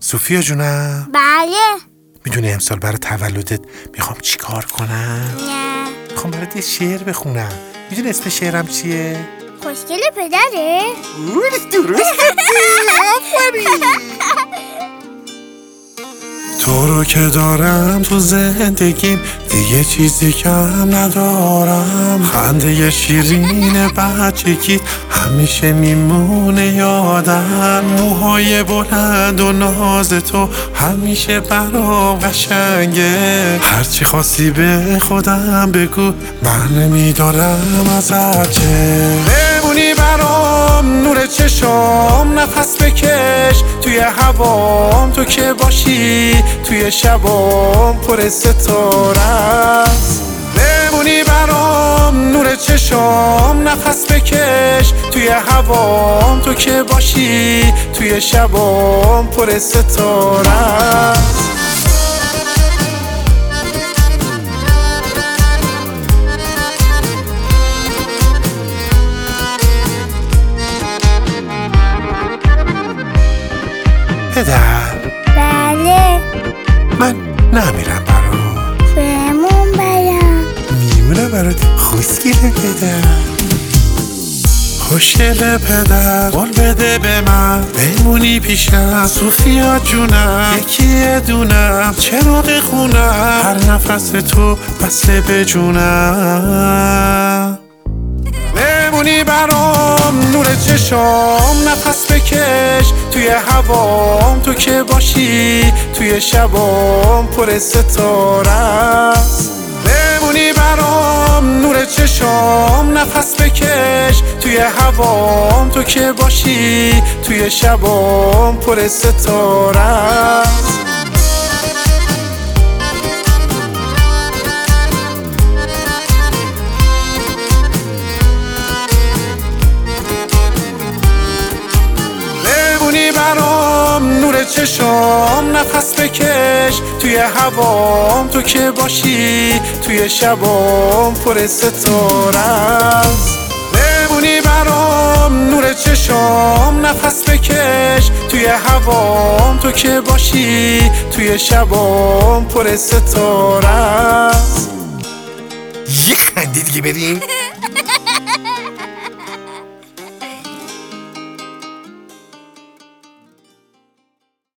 سوفیا جونم. بله. میدونی امسال برای تولدت میخوام چی کار کنم؟ نه. میخوام برات یه شعر بخونم. میدونی اسم شعرم چیه؟ خوشگل پدره؟ درست. تو رو که دارم تو زندگیم دیگه چیزی کم ندارم. خنده شیرین بچگی همیشه میمونه یادم. موهای بلند و ناز تو همیشه برام قشنگه. هرچی خواستی به خودم بگو من نمیدارم ازت چه. بمونی برام نور چشام، نفس بکش توی هوام. تو که باشی توی شبام پر ستاره است. بمونی برام نور چشام، نفس بکش توی هوام. تو که باشی توی شبام پر ستاره است. پدر. بله. من نمیرم برات. بهمون برم. میمونه برات خوشگله پدر. خوشگله پدر قول بده به من بمونی پیشم. سوفیا جونم یکی دونم چراغ خونم. هر نفس تو بسته به جونم. بمونی برام نور چشام، نفس بکش توی هوام. تو که باشی توی شبام پر ستاره است. بمونی برام نور چشام، نفس بکش توی هوام. تو که باشی توی شبام پر ستاره است. نور چشام، نفس بکش توی هوام. تو که باشی توی شبام پر ستاره است. بمونی برام نور چشام، نفس بکش توی هوام. تو که باشی توی شبام پر ستاره است. یه خنده دیگه بریم.